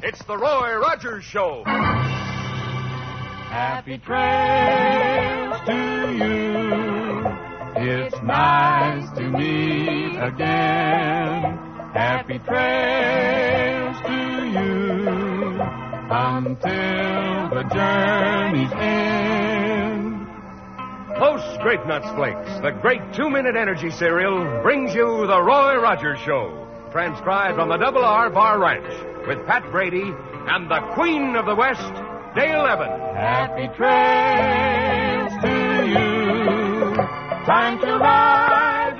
It's the Roy Rogers Show. Happy trails to you. It's nice to meet again. Happy trails to you until the journey's end. Post Grape Nuts Flakes, the great 2-minute energy cereal, brings you the Roy Rogers Show. Transcribed on the Double R Bar Ranch with Pat Brady and the Queen of the West, Dale Evans. Happy trails to you. Time to ride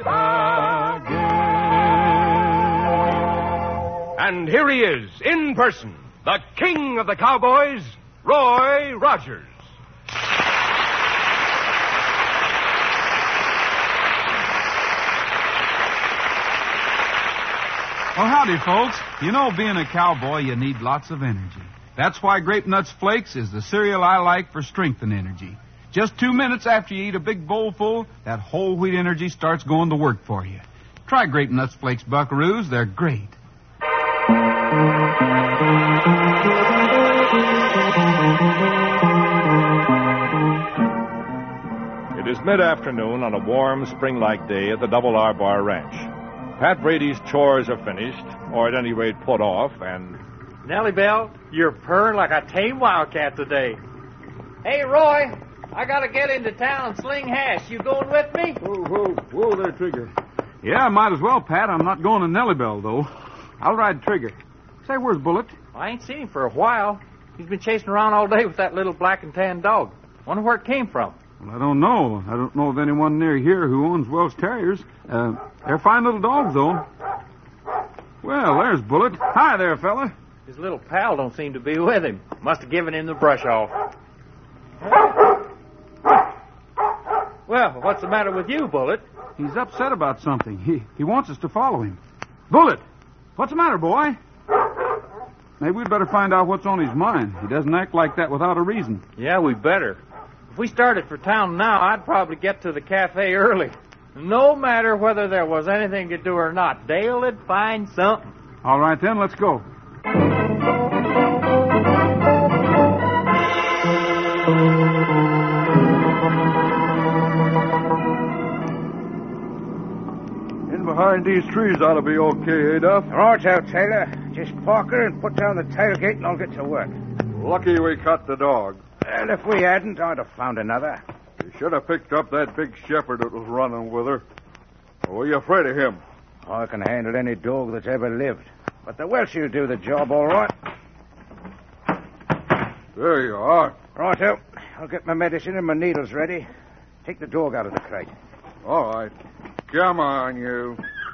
again. And here he is, in person, the king of the cowboys, Roy Rogers. Well, howdy, folks. You know, being a cowboy, you need lots of energy. That's why Grape Nuts Flakes is the cereal I like for strength and energy. Just 2 minutes after you eat a big bowl full, that whole wheat energy starts going to work for you. Try Grape Nuts Flakes, buckaroos. They're great. It is mid-afternoon on a warm, spring-like day at the Double R Bar Ranch. Pat Brady's chores are finished, or at any rate put off, and... Nellie Bell, you're purring like a tame wildcat today. Hey, Roy, I gotta get into town and sling hash. You going with me? Whoa there, Trigger. Yeah, might as well, Pat. I'm not going to Nellybell, though. I'll ride Trigger. Say, where's Bullet? I ain't seen him for a while. He's been chasing around all day with that little black and tan dog. Wonder where it came from. Well, I don't know. I don't know of anyone near here who owns Welsh Terriers. They're fine little dogs, though. Well, there's Bullet. Hi there, fella. His little pal don't seem to be with him. Must have given him the brush off. Well, what's the matter with you, Bullet? He's upset about something. He wants us to follow him. Bullet! What's the matter, boy? Maybe we'd better find out what's on his mind. He doesn't act like that without a reason. Yeah, we better. If we started for town now, I'd probably get to the cafe early. No matter whether there was anything to do or not, Dale'd find something. All right, then, let's go. In behind these trees ought to be okay, eh, Duff? Right out, Taylor. Just park her and put down the tailgate and I'll get to work. Lucky we caught the dog. Well, if we hadn't, I'd have found another. You should have picked up that big shepherd that was running with her. Or were you afraid of him? I can handle any dog that's ever lived. But the Welsh will do the job all right. There you are. Righto. I'll get my medicine and my needles ready. Take the dog out of the crate. All right. Come on, you.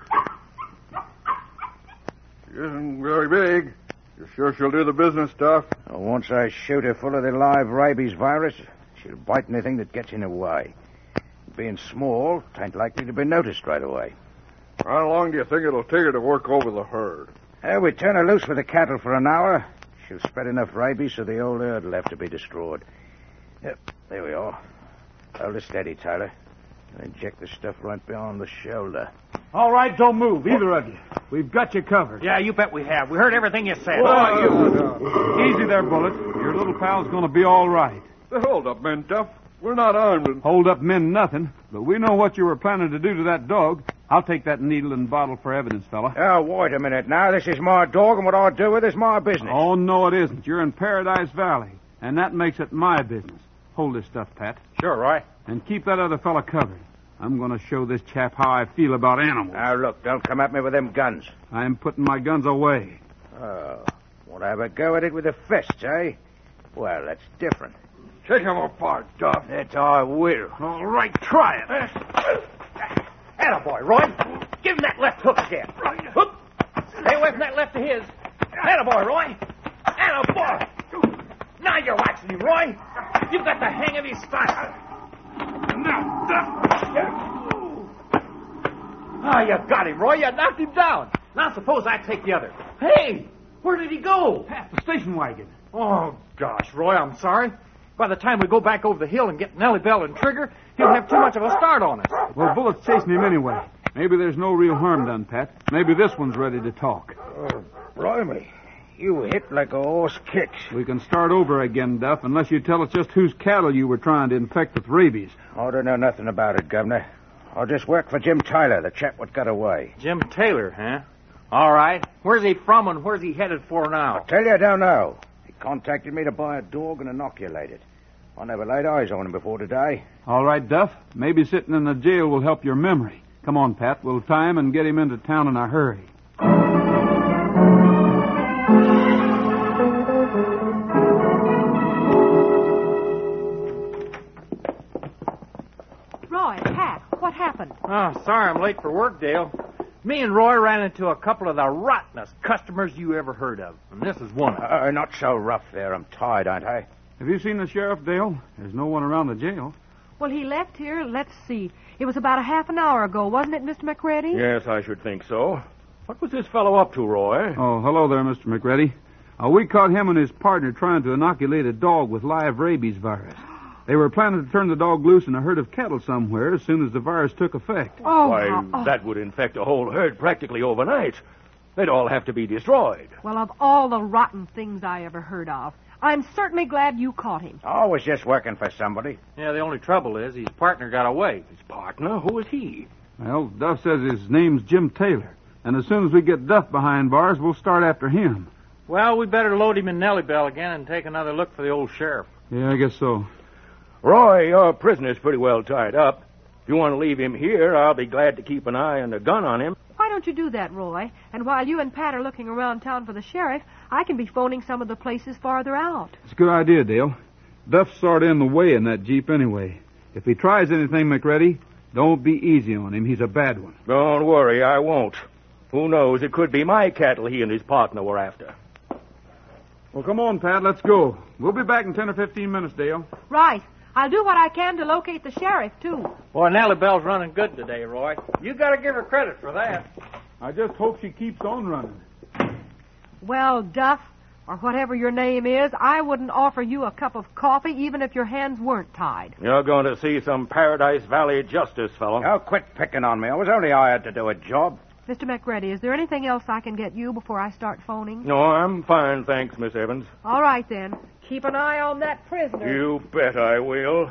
She isn't very big. You sure she'll do the business, Duff? Once I shoot her full of the live rabies virus, she'll bite anything that gets in her way. Being small, tain't likely to be noticed right away. How long do you think it'll take her to work over the herd? We turn her loose with the cattle for an hour. She'll spread enough rabies so the old herd will have to be destroyed. Yep, there we are. Hold her steady, Tyler. Inject the stuff right beyond the shoulder. All right, don't move, either of you. We've got you covered. Yeah, you bet we have. We heard everything you said. Easy there, Bullet. Your little pal's going to be all right. Hold up, men, Duff. We're not armed and... Hold up men nothing, but we know what you were planning to do to that dog. I'll take that needle and bottle for evidence, fella. Oh, wait a minute now. This is my dog, and what I do with it is my business. Oh, no, it isn't. You're in Paradise Valley, and that makes it my business. Hold this stuff, Pat. Sure, Roy. And keep that other fella covered. I'm going to show this chap how I feel about animals. Now, look, don't come at me with them guns. I'm putting my guns away. Oh, want to have a go at it with the fists, eh? Well, that's different. Take him apart, Duff. That I will. All right, try it. Attaboy, Roy. Give him that left hook again. Hook. Stay away from that left of his. Attaboy, Roy. Attaboy. Now you're waxing him, Roy. You've got the hang of his style. You got him, Roy. You knocked him down. Now suppose I take the other. Hey, where did he go? Pat, the station wagon. Oh, gosh, Roy, I'm sorry. By the time we go back over the hill and get Nellie Bell and Trigger, he'll have too much of a start on us. Well, Bullet's chasing him anyway. Maybe there's no real harm done, Pat. Maybe this one's ready to talk. Oh, blimey. You hit like a horse kicks. We can start over again, Duff, unless you tell us just whose cattle you were trying to infect with rabies. I don't know nothing about it, Governor. I'll just work for Jim Tyler, the chap what got away. Jim Taylor, huh? All right. Where's he from and where's he headed for now? Tell you, I don't know. He contacted me to buy a dog and inoculate it. I never laid eyes on him before today. All right, Duff. Maybe sitting in the jail will help your memory. Come on, Pat. We'll tie him and get him into town in a hurry. Roy, Pat, what happened? Oh, sorry I'm late for work, Dale. Me and Roy ran into a couple of the rottenest customers you ever heard of, and this is one of them. Not so rough there. I'm tired, aren't I? Have you seen the sheriff, Dale? There's no one around the jail. Well, he left here, let's see. It was about a half an hour ago, wasn't it, Mr. McReady? Yes, I should think so. What was this fellow up to, Roy? Oh, hello there, Mr. McReady. We caught him and his partner trying to inoculate a dog with live rabies virus. They were planning to turn the dog loose in a herd of cattle somewhere as soon as the virus took effect. That would infect a whole herd practically overnight. They'd all have to be destroyed. Well, of all the rotten things I ever heard of, I'm certainly glad you caught him. I was just working for somebody. Yeah, the only trouble is his partner got away. His partner? Who is he? Well, Duff says his name's Jim Taylor. And as soon as we get Duff behind bars, we'll start after him. Well, we better load him in Nellie Bell again and take another look for the old sheriff. Yeah, I guess so. Roy, your prisoner's pretty well tied up. If you want to leave him here, I'll be glad to keep an eye and a gun on him. Why don't you do that, Roy? And while you and Pat are looking around town for the sheriff, I can be phoning some of the places farther out. It's a good idea, Dale. Duff's sort of in the way in that Jeep anyway. If he tries anything, McReady, don't be easy on him. He's a bad one. Don't worry, I won't. Who knows, it could be my cattle he and his partner were after. Well, come on, Pat, let's go. We'll be back in 10 or 15 minutes, Dale. Right. I'll do what I can to locate the sheriff, too. Boy, Nellie Bell's running good today, Roy. You got to give her credit for that. I just hope she keeps on running. Well, Duff, or whatever your name is, I wouldn't offer you a cup of coffee even if your hands weren't tied. You're going to see some Paradise Valley justice, fellow. Now, quit picking on me. I was only hired to do a job. Mr. McReady, is there anything else I can get you before I start phoning? No, I'm fine, thanks, Miss Evans. All right, then. Keep an eye on that prisoner. You bet I will.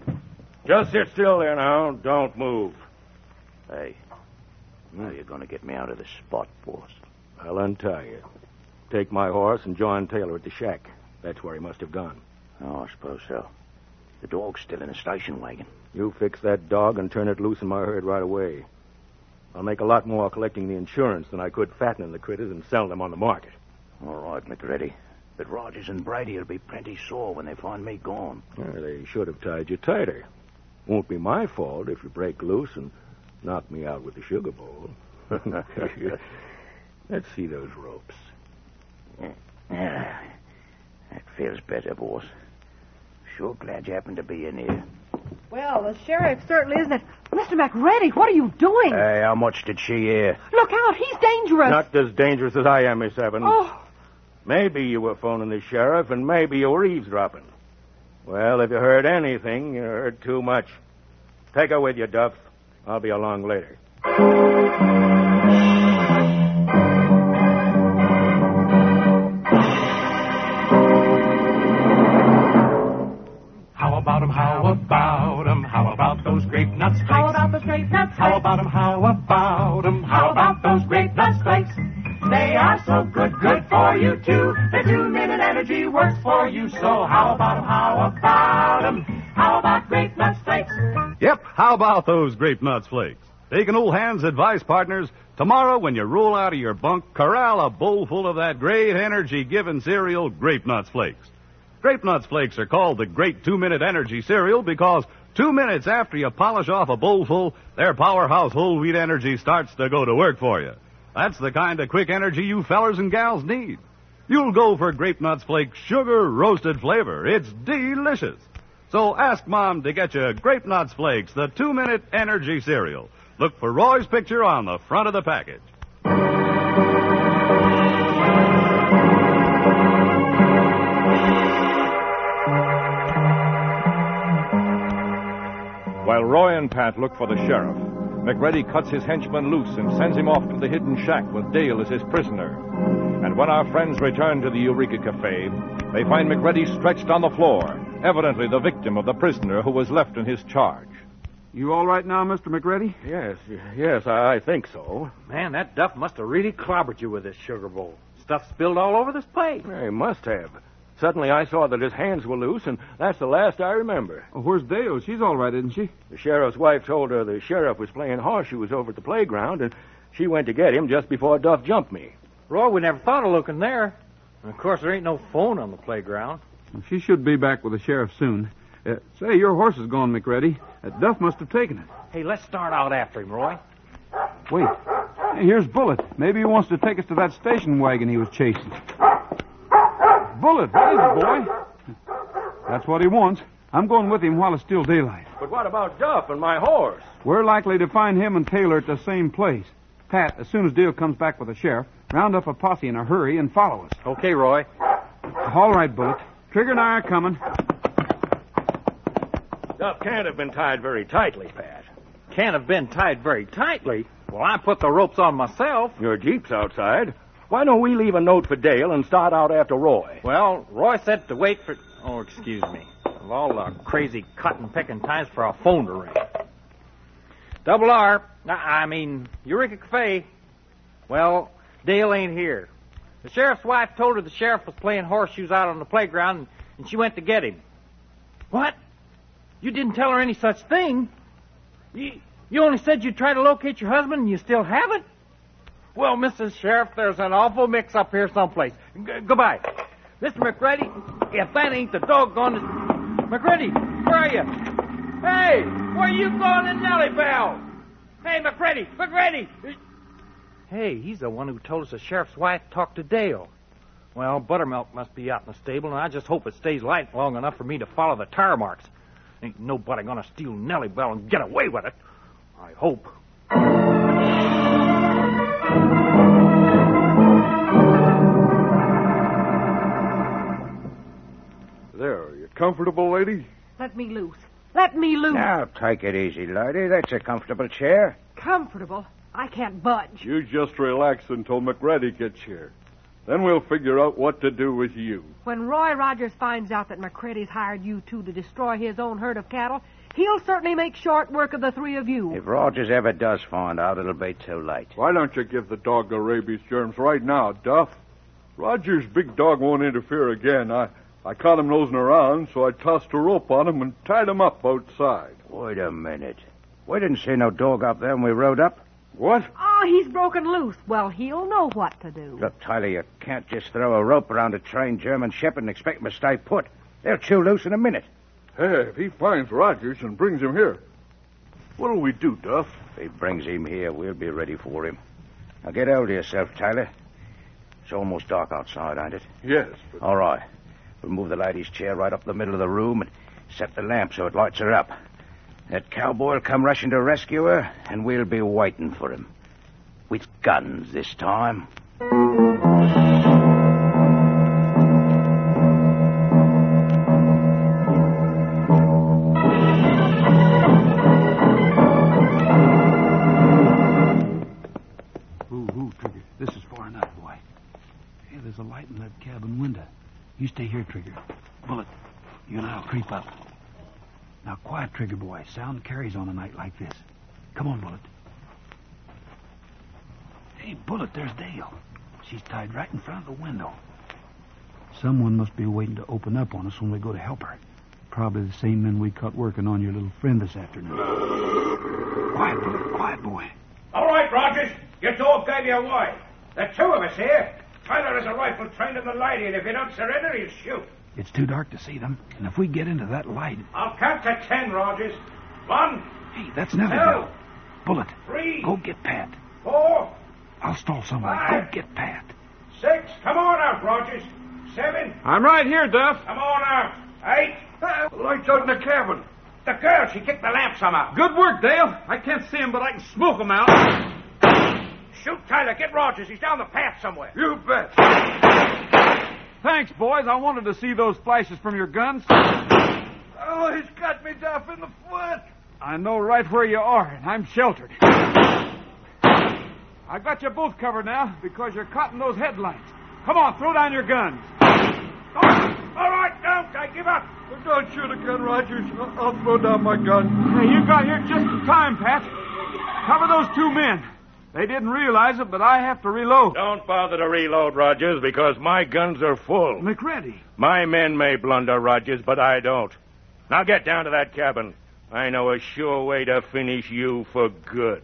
Just sit still there now. Don't move. Hey, now you're going to get me out of this spot, boss. I'll untie you. Take my horse and join Taylor at the shack. That's where he must have gone. Oh, I suppose so. The dog's still in the station wagon. You fix that dog and turn it loose in my herd right away. I'll make a lot more collecting the insurance than I could fattening the critters and selling them on the market. All right, McReady. But Rogers and Brady will be plenty sore when they find me gone. They should have tied you tighter. Won't be my fault if you break loose and knock me out with the sugar bowl. Let's see those ropes. Yeah, that feels better, boss. Sure glad you happened to be in here. Well, the sheriff certainly isn't it. Mr. McReady, what are you doing? Hey, how much did she hear? Look out, he's dangerous. Not as dangerous as I am, Miss Evans. Oh. Maybe you were phoning the sheriff, and maybe you were eavesdropping. Well, if you heard anything, you heard too much. Take her with you, Duff. I'll be along later. How about 'em, how about 'em, how about those grape nuts flakes? How about those grape nuts flakes? How about 'em, how about 'em, how about those grape nuts flakes? They are so good, good for you too. The 2-minute energy works for you. So how about 'em, how about 'em, how about grape nuts flakes? Yep, how about those grape nuts flakes? Take an old hand's advice, partners. Tomorrow, when you roll out of your bunk, corral a bowl full of that great energy-giving cereal, Grape Nuts Flakes. Grape Nuts Flakes are called the Great 2-Minute Energy Cereal because 2 minutes after you polish off a bowlful, their powerhouse whole wheat energy starts to go to work for you. That's the kind of quick energy you fellers and gals need. You'll go for Grape Nuts Flakes sugar roasted flavor. It's delicious. So ask Mom to get you Grape Nuts Flakes, the 2-Minute Energy Cereal. Look for Roy's picture on the front of the package. While Roy and Pat look for the sheriff, McReady cuts his henchman loose and sends him off to the hidden shack with Dale as his prisoner. And when our friends return to the Eureka Cafe, they find McReady stretched on the floor, evidently the victim of the prisoner who was left in his charge. You all right now, Mr. McReady? Yes, I think so. Man, that Duff must have really clobbered you with this sugar bowl. Stuff spilled all over this plate. He must have. Suddenly I saw that his hands were loose, and that's the last I remember. Oh, where's Dale? She's all right, isn't she? The sheriff's wife told her the sheriff was playing horseshoes over at the playground, and she went to get him just before Duff jumped me. Roy, we never thought of looking there. And of course, there ain't no phone on the playground. Well, she should be back with the sheriff soon. Say, your horse is gone, McReady. Duff must have taken it. Hey, let's start out after him, Roy. Wait. Hey, here's Bullet. Maybe he wants to take us to that station wagon he was chasing. Bullet, what is it, boy? That's what he wants. I'm going with him while it's still daylight. But what about Duff and my horse? We're likely to find him and Taylor at the same place. Pat, as soon as Dale comes back with the sheriff, round up a posse in a hurry and follow us. Okay, Roy. All right, Bullet. Trigger and I are coming. Duff can't have been tied very tightly, Pat. Can't have been tied very tightly. Well, I put the ropes on myself. Your Jeep's outside. Why don't we leave a note for Dale and start out after Roy? Well, Roy said to wait for... Oh, excuse me. Of all the crazy cotton-picking times for a phone to ring. Double R. Eureka Cafe. Well, Dale ain't here. The sheriff's wife told her the sheriff was playing horseshoes out on the playground, and she went to get him. What? You didn't tell her any such thing? You only said you'd try to locate your husband, and you still haven't? Well, Mrs. Sheriff, there's an awful mix-up here someplace. Goodbye. Mr. McReady, if that ain't the doggone... McReady, where are you? Hey, where you going to Nellie Bell? Hey, McReady! Hey, he's the one who told us the sheriff's wife talked to Dale. Well, Buttermilk must be out in the stable, and I just hope it stays light long enough for me to follow the tire marks. Ain't nobody gonna steal Nellie Bell and get away with it. I hope. There, are you comfortable, lady? Let me loose. Let me loose. Now, take it easy, lady. That's a comfortable chair. Comfortable? I can't budge. You just relax until McReady gets here. Then we'll figure out what to do with you. When Roy Rogers finds out that McCready's hired you two to destroy his own herd of cattle, he'll certainly make short work of the three of you. If Rogers ever does find out, it'll be too late. Why don't you give the dog the rabies germs right now, Duff? Roger's big dog won't interfere again. I caught him nosing around, so I tossed a rope on him and tied him up outside. Wait a minute. We didn't see no dog up there when we rode up. What? Oh, he's broken loose. Well, he'll know what to do. Look, Tyler, you can't just throw a rope around a trained German shepherd and expect him to stay put. They'll chew loose in a minute. Hey, if he finds Rogers and brings him here, what'll we do, Duff? If he brings him here, we'll be ready for him. Now get hold of yourself, Tyler. It's almost dark outside, ain't it? Yes, but... All right. We'll move the lady's chair right up the middle of the room and set the lamp so it lights her up. That cowboy will come rushing to rescue her, and we'll be waiting for him. With guns this time. Ooh, Trigger. This is far enough, boy. Hey, there's a light in that cabin window. You stay here, Trigger. Bullet, you and I'll creep up. Now, quiet, Trigger boy. Sound carries on a night like this. Come on, Bullet. Hey, Bullet, there's Dale. She's tied right in front of the window. Someone must be waiting to open up on us when we go to help her. Probably the same men we caught working on your little friend this afternoon. Quiet, Bullet. Quiet, boy. All right, Rogers. Your dog gave you away. There are two of us here. Tyler has a rifle trained in the lady, and if you don't surrender, he'll shoot. It's too dark to see them, and if we get into that light... I'll count to 10, Rogers. 1. Hey, that's Nellie 2. Bell. Bullet. 3. Go get Pat. 4. I'll stall somewhere. 5. Go get Pat. 6. Come on out, Rogers. 7. I'm right here, Duff. Come on out. 8. The light's out in the cabin. The girl, she kicked the lamp somehow. Good work, Dale. I can't see him, but I can smoke him out. Shoot, Tyler. Get Rogers. He's down the path somewhere. You bet. Thanks, boys. I wanted to see those flashes from your guns. Oh, he's got me, Duff, in the foot. I know right where you are, and I'm sheltered. I've got you both covered now because you're caught in those headlights. Come on, throw down your guns. All right, don't. I give up. Don't shoot again, Rogers. I'll throw down my gun. Hey, you got here just in time, Pat. Cover those two men. They didn't realize it, but I have to reload. Don't bother to reload, Rogers, because my guns are full. McReady. My men may blunder, Rogers, but I don't. Now get down to that cabin. I know a sure way to finish you for good.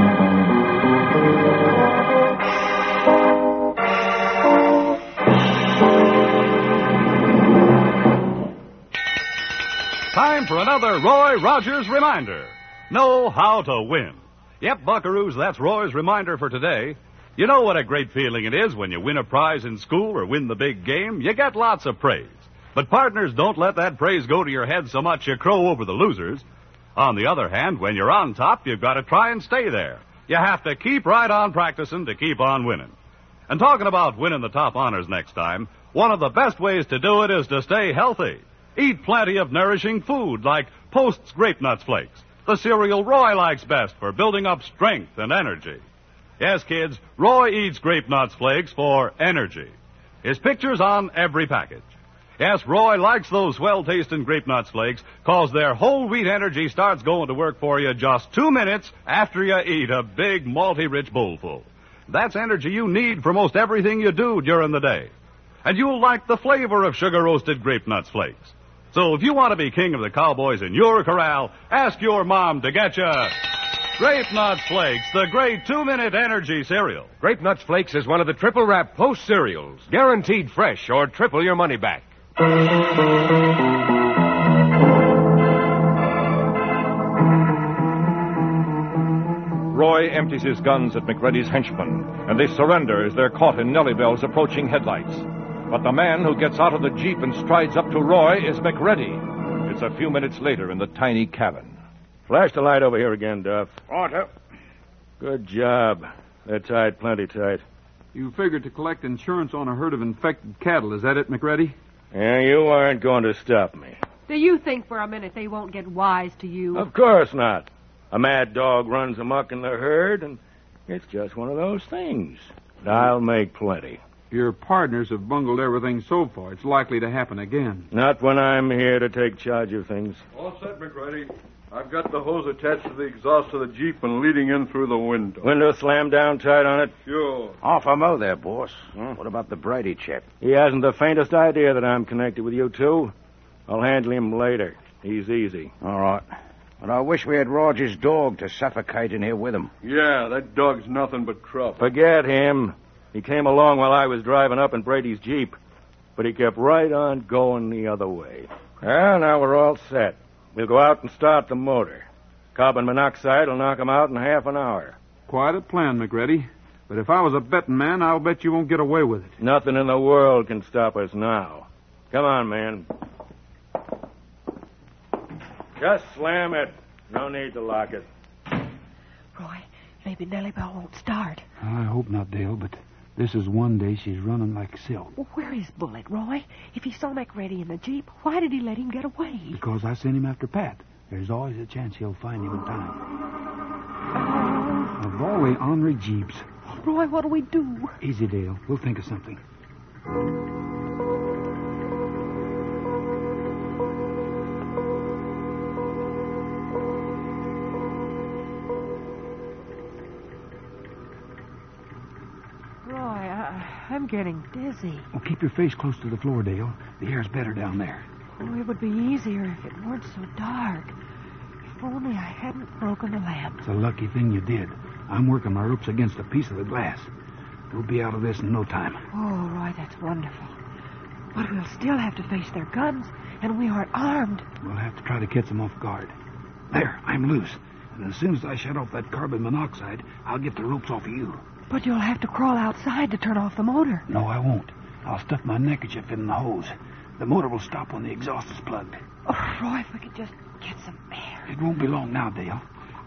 Time for another Roy Rogers reminder. Know how to win. Yep, buckaroos, that's Roy's reminder for today. You know what a great feeling it is when you win a prize in school or win the big game. You get lots of praise. But partners, don't let that praise go to your head so much you crow over the losers. On the other hand, when you're on top, you've got to try and stay there. You have to keep right on practicing to keep on winning. And talking about winning the top honors next time, one of the best ways to do it is to stay healthy. Eat plenty of nourishing food like Post's Grape Nuts Flakes, the cereal Roy likes best for building up strength and energy. Yes, kids, Roy eats Grape Nuts Flakes for energy. His picture's on every package. Yes, Roy likes those swell-tasting Grape Nuts Flakes because their whole wheat energy starts going to work for you just 2 minutes after you eat a big, malty-rich bowlful. That's energy you need for most everything you do during the day. And you'll like the flavor of sugar-roasted Grape Nuts Flakes. So if you want to be king of the cowboys in your corral, ask your mom to get you Grape Nuts Flakes, the great 2-minute energy cereal. Grape Nuts Flakes is one of the triple wrap Post cereals, guaranteed fresh or triple your money back. Roy empties his guns at McReady's henchmen, and they surrender as they're caught in Nellie Bell's approaching headlights. But the man who gets out of the Jeep and strides up to Roy is McReady. It's a few minutes later in the tiny cabin. Flash the light over here again, Duff. Order. Good job. They're tied plenty tight. You figured to collect insurance on a herd of infected cattle. Is that it, McReady? Yeah, you aren't going to stop me. Do you think for a minute they won't get wise to you? Of course not. A mad dog runs amok in the herd, and it's just one of those things. I'll make plenty. Your partners have bungled everything so far. It's likely to happen again. Not when I'm here to take charge of things. All set, McReady. I've got the hose attached to the exhaust of the Jeep and leading in through the window. Window slammed down tight on it? Sure. Off a mo there, boss. What about the Brady chap? He hasn't the faintest idea that I'm connected with you two. I'll handle him later. He's easy. All right. But I wish we had Roger's dog to suffocate in here with him. Yeah, that dog's nothing but trouble. Forget him. He came along while I was driving up in Brady's Jeep, but he kept right on going the other way. Well, now we're all set. We'll go out and start the motor. Carbon monoxide will knock him out in half an hour. Quite a plan, McReady. But if I was a betting man, I'll bet you won't get away with it. Nothing in the world can stop us now. Come on, man. Just slam it. No need to lock it. Roy, maybe Nellie Bell won't start. I hope not, Dale, but this is one day she's running like silk. Well, where is Bullet, Roy? If he saw McReady in the Jeep, why did he let him get away? Because I sent him after Pat. There's always a chance he'll find him in time. Of all the ornery Jeeps. Roy, what'll we do? Easy, Dale. We'll think of something. I'm getting dizzy. Well, keep your face close to the floor, Dale. The air's better down there. Oh, it would be easier if it weren't so dark. If only I hadn't broken the lamp. It's a lucky thing you did. I'm working my ropes against a piece of the glass. We'll be out of this in no time. Oh, Roy, that's wonderful. But we'll still have to face their guns, and we aren't armed. We'll have to try to catch them off guard. There, I'm loose. And as soon as I shut off that carbon monoxide, I'll get the ropes off of you. But you'll have to crawl outside to turn off the motor. No, I won't. I'll stuff my neckerchief in the hose. The motor will stop when the exhaust is plugged. Oh, Roy, if we could just get some air. It won't be long now, Dale.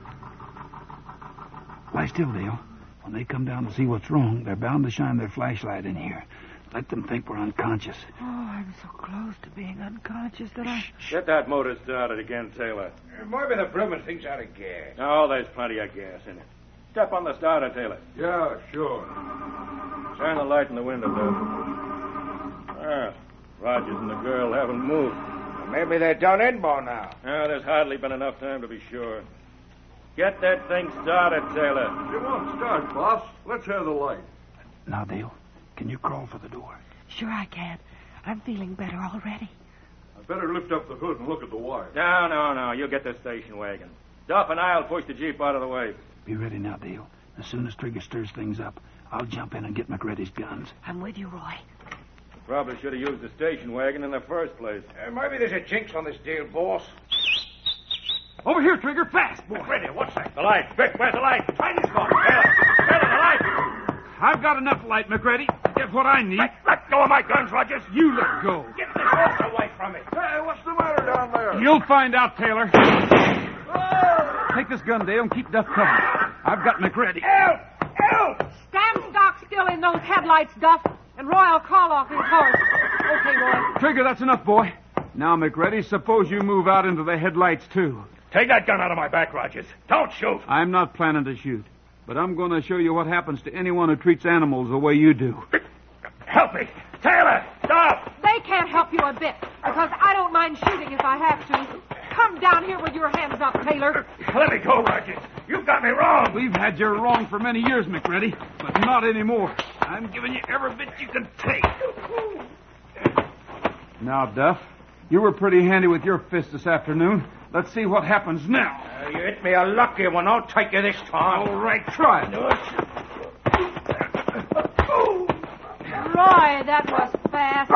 Lie still, Dale. When they come down to see what's wrong, they're bound to shine their flashlight in here. Let them think we're unconscious. Oh, I'm so close to being unconscious that I... Get that motor started again, Taylor. It might be the bloomin' thing's out of gas. Oh, there's plenty of gas in it. Step on the starter, Taylor. Yeah, sure. Shine the light in the window, Duff. Well, Rogers and the girl haven't moved. Maybe they're done in by now. No, there's hardly been enough time to be sure. Get that thing started, Taylor. It won't start, boss. Let's have the light. Now, Dale, can you crawl for the door? Sure I can. I'm feeling better already. I better lift up the hood and look at the wire. No. You'll get the station wagon. Duff and I'll push the Jeep out of the way. Be ready now, Dale. As soon as Trigger stirs things up, I'll jump in and get McReady's guns. I'm with you, Roy. Probably should have used the station wagon in the first place. Maybe there's a jinx on this deal, boss. Over here, Trigger, fast, boy. Ready, what's that? The light. Quick, where's the light? Find this one. Taylor, the light. I've got enough light, McReady. Get what I need. Let go of my guns, Rogers. You let go. Get this horse away from me. Hey, what's the matter down there? You'll find out, Taylor. Take this gun, Dale, and keep Duff covered. I've got McReady. Help! Help! Stand stock still in those headlights, Duff, and Roy will call off his horse. Okay, Roy. Trigger, that's enough, boy. Now, McReady, suppose you move out into the headlights, too. Take that gun out of my back, Rogers. Don't shoot. I'm not planning to shoot, but I'm going to show you what happens to anyone who treats animals the way you do. Help me. Taylor, stop. They can't help you a bit, because I don't mind shooting if I have to. Come down here with your hands up, Taylor. Let me go, Rogers. You've got me wrong. We've had you wrong for many years, McReady, but not anymore. I'm giving you every bit you can take. Now, Duff, you were pretty handy with your fist this afternoon. Let's see what happens now. You hit me a lucky one. I'll take you this time. All right, try it. Roy, that was fast.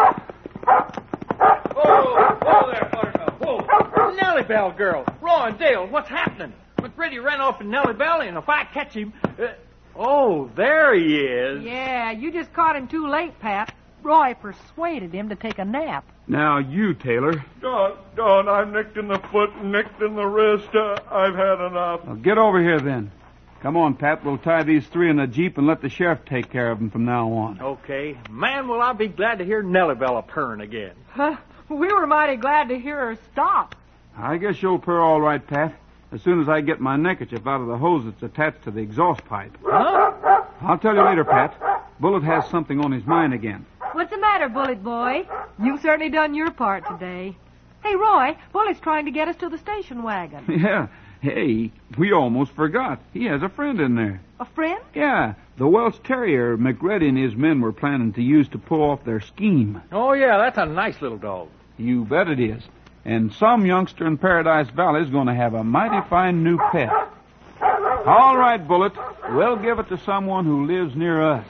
Whoa there, Buttercup. Whoa. Nellie Bell girl. Roy and Dale, what's happening? McReady ran off with Nellie Bell, and if I catch him... oh, there he is. Yeah, you just caught him too late, Pat. Roy persuaded him to take a nap. Now you, Taylor. Don, I'm nicked in the foot, nicked in the wrist. I've had enough. Well, get over here, then. Come on, Pat. We'll tie these three in a Jeep and let the sheriff take care of them from now on. Okay. Man, will I be glad to hear Nellie Bell purring again. Huh? We were mighty glad to hear her stop. I guess you'll purr all right, Pat, as soon as I get my neckerchief out of the hose that's attached to the exhaust pipe. Huh? I'll tell you later, Pat. Bullet has something on his mind again. What's the matter, Bullet boy? You've certainly done your part today. Hey, Roy, Bullet's trying to get us to the station wagon. Yeah. Hey, we almost forgot. He has a friend in there. A friend? Yeah, the Welsh Terrier McReady and his men were planning to use to pull off their scheme. Oh, yeah, that's a nice little dog. You bet it is. And some youngster in Paradise Valley is going to have a mighty fine new pet. All right, Bullet. We'll give it to someone who lives near us.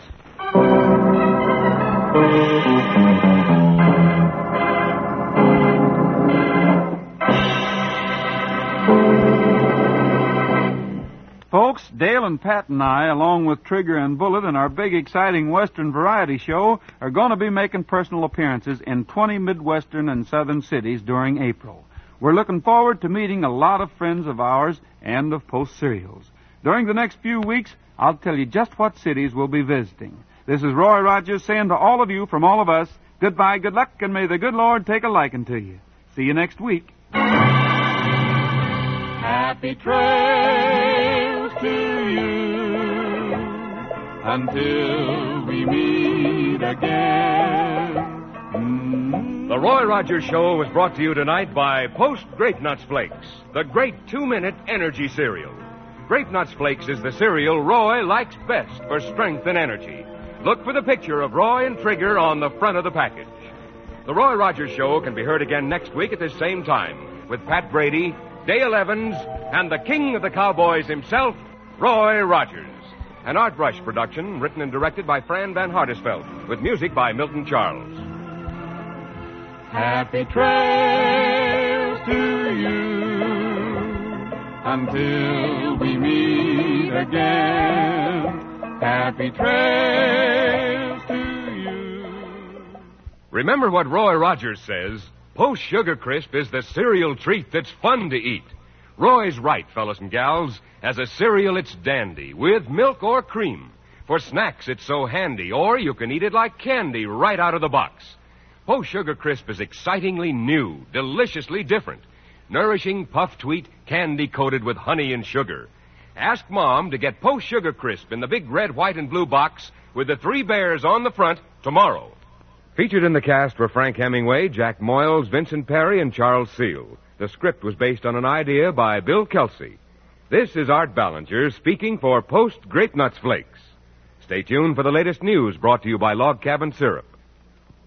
Folks, Dale and Pat and I, along with Trigger and Bullet and our big, exciting Western variety show, are going to be making personal appearances in 20 Midwestern and Southern cities during April. We're looking forward to meeting a lot of friends of ours and of Post Cereals. During the next few weeks, I'll tell you just what cities we'll be visiting. This is Roy Rogers saying to all of you from all of us, goodbye, good luck, and may the good Lord take a liking to you. See you next week. Happy trails to you until we meet again. The Roy Rogers Show was brought to you tonight by Post Grape Nuts Flakes, the great 2-minute energy cereal. Grape Nuts Flakes is the cereal Roy likes best for strength and energy. Look for the picture of Roy and Trigger on the front of the package. The Roy Rogers Show can be heard again next week at this same time with Pat Brady, Dale Evans, and the king of the cowboys himself, Roy Rogers. An Art Rush production written and directed by Fran Van Hartesveld, with music by Milton Charles. Happy trails to you until we meet again. Happy trails to you. Remember what Roy Rogers says. Post Sugar Crisp is the cereal treat that's fun to eat. Roy's right, fellas and gals. As a cereal, it's dandy, with milk or cream. For snacks, it's so handy, or you can eat it like candy right out of the box. Post Sugar Crisp is excitingly new, deliciously different. Nourishing puffed wheat, candy coated with honey and sugar. Ask Mom to get Post Sugar Crisp in the big red, white, and blue box with the three bears on the front tomorrow. Featured in the cast were Frank Hemingway, Jack Moyles, Vincent Perry, and Charles Seal. The script was based on an idea by Bill Kelsey. This is Art Ballinger speaking for Post Grape Nuts Flakes. Stay tuned for the latest news brought to you by Log Cabin Syrup.